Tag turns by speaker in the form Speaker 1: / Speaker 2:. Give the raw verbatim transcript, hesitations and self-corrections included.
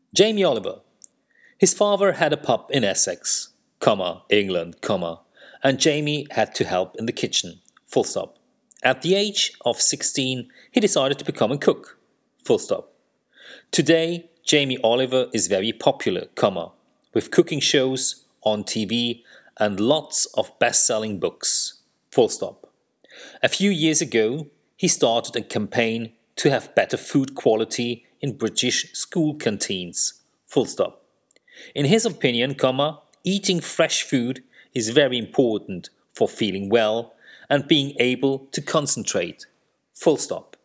Speaker 1: Jamie Oliver. His father had a pub in Essex, comma, England, comma, and Jamie had to help in the kitchen, full stop. At the age of sixteen, he decided to become a cook, full stop. Today, Jamie Oliver is very popular, comma, with cooking shows on T V and lots of best-selling books, full stop. A few years ago, he started a campaign to have better food quality in British school canteens, full stop. In his opinion, comma, eating fresh food is very important for feeling well and being able to concentrate, full stop.